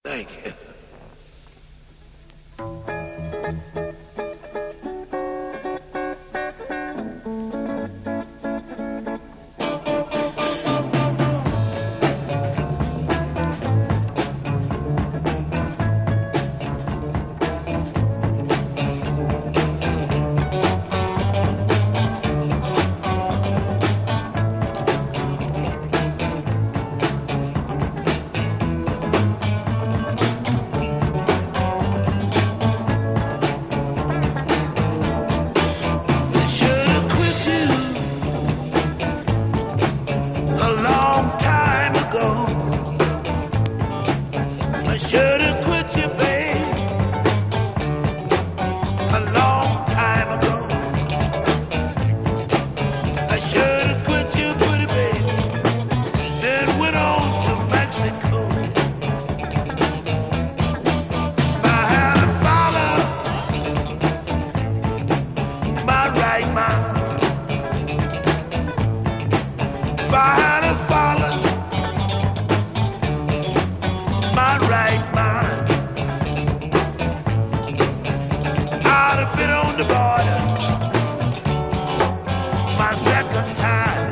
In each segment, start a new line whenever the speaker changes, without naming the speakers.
Thank you. I should have quit you, babe, a long time ago. I should have quit you, pretty babe, then went on to Mexico. If I had followed my right mind, if I had followed my right mind, I'd have been on the border my second time.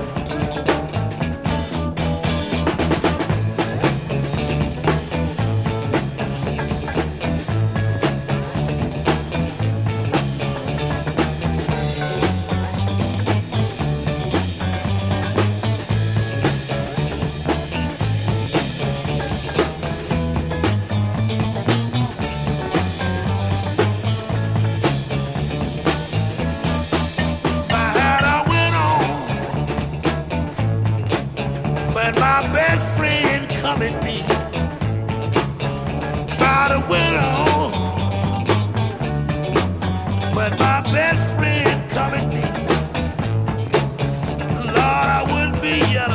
When my best friend come at me, try to win on. When my best friend come at me, Lord, I wouldn't be yellow.